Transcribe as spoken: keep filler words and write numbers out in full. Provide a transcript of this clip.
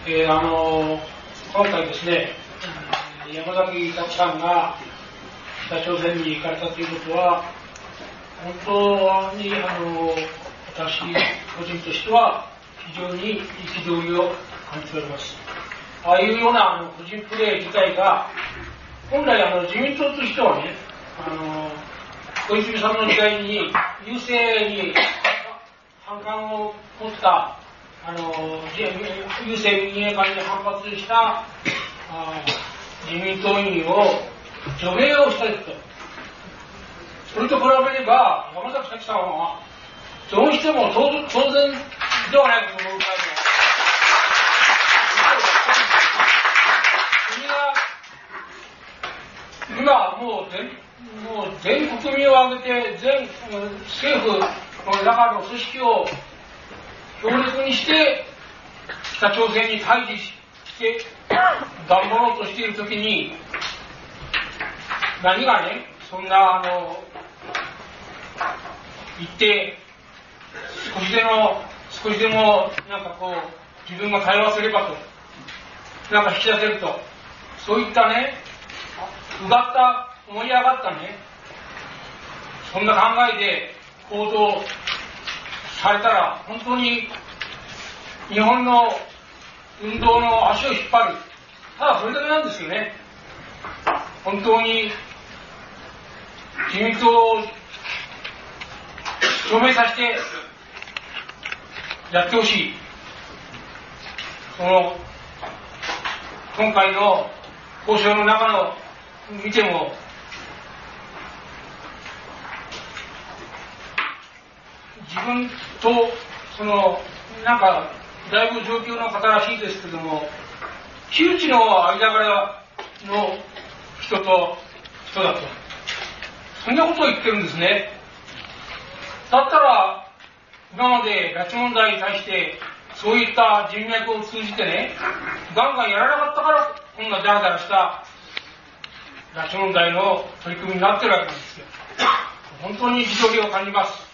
えー、あの今回ですね、山崎拓さんが北朝鮮に行かれたということは、本当にあの私個人としては非常に憤りを感じております。ああいうようなあの個人プレー自体が、本来あの自民党としてはね、あの小泉さんの時代に優勢に反感を持ったあの郵政民営化に反発した自民党員を除名をしたりと、それと比べれば山崎咲さんはどうしても 当, 当然ではないかと思うくらいの国が今もう全もう全国民を挙げて全政府の中の組織を強力にして北朝鮮に対峙して頑張ろうとしているときに、何がね、そんなあの言って少しでも少しでもなんかこう自分が対話すればとなんか引き出せると、そういったね、うがった思い上がったね、そんな考えで行動されたら本当に日本の運動の足を引っ張る、ただそれだけなんですよね。本当に自民党を署名させてやってほしい。その今回の交渉の中の見ても、自分とそのなんかだいぶ状況の方らしいですけども、木内の間柄の人と人だと、そんなことを言ってるんですね。だったら今まで拉致問題に対してそういった人脈を通じてね、ガンガンやらなかったからこんなダラダラした拉致問題の取り組みになってるわけなんですよ。本当に憤りを感じます。